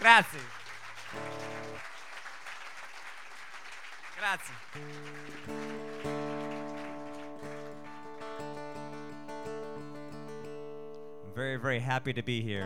Grazie. Grazie. I'm very, very happy to be here.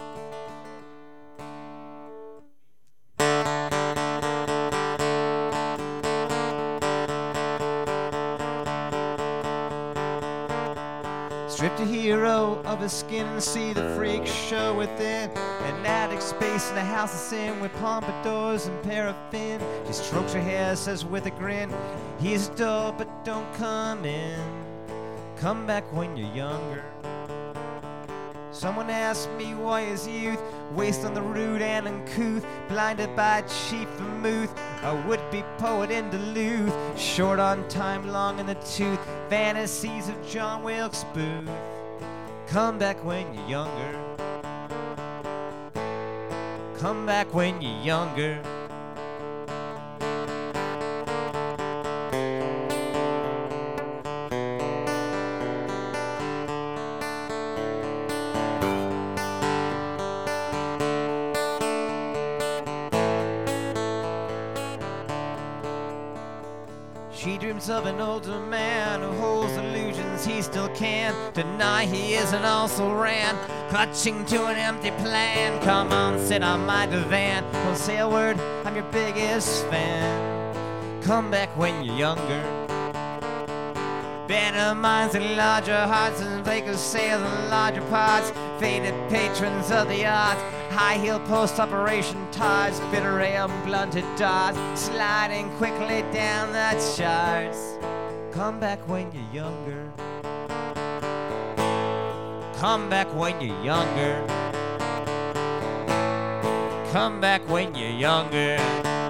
Stripped a hero of his skin and see the freak show within. An attic space in a house that's in with pompadours and paraffin. She strokes her hair, says with a grin, he's dull but don't come in. Come back when you're younger. Someone asked me why his youth waste on the rude and uncouth, blinded by cheap vermouth, a would-be poet in Duluth, short on time, long in the tooth, fantasies of John Wilkes Booth. Come back when you're younger. Come back when you're younger. She dreams of an older man who holds illusions he still can't deny. He is and also ran, clutching to an empty plan. Come on, sit on my divan. Don't say a word, I'm your biggest fan. Come back when you're younger. Better minds and larger hearts, and vacant sails and larger parts. Faded patrons of the arts, high heel post-operation ties, bitter ale and blunted darts, sliding quickly down the charts. Come back when you're younger. Come back when you're younger. Come back when you're younger.